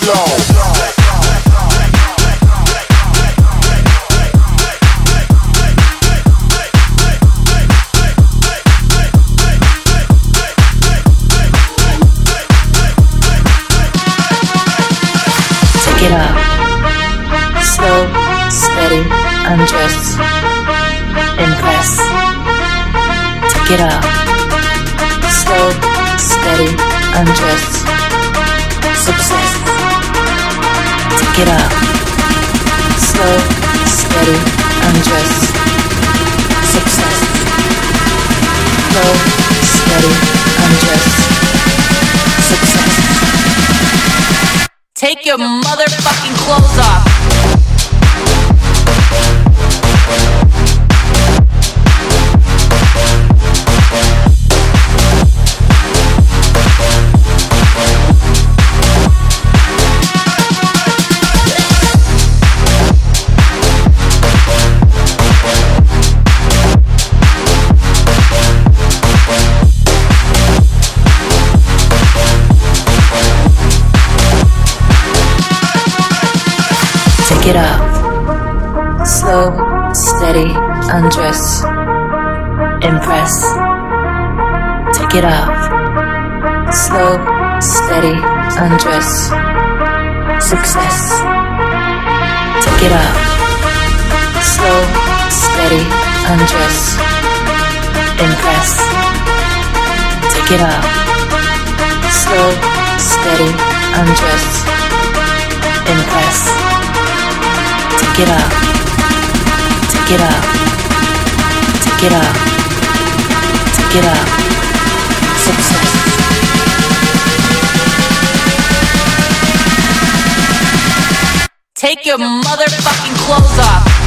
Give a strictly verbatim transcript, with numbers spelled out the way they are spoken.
Get up, slow, steady, undress, impress. Take it up, slow, steady, undress, success. Take it up, slow, steady, undress, success. Slow, steady, undress, success. Take your motherfucking clothes off. Get up, slow, steady, undress, impress. Take it up, slow, steady, undress, success. Take it up, slow, steady, undress, impress. Take it up, slow, steady, undress, impress. Take it up, take it up, take it up, take it up, success. Take your motherfucking clothes off.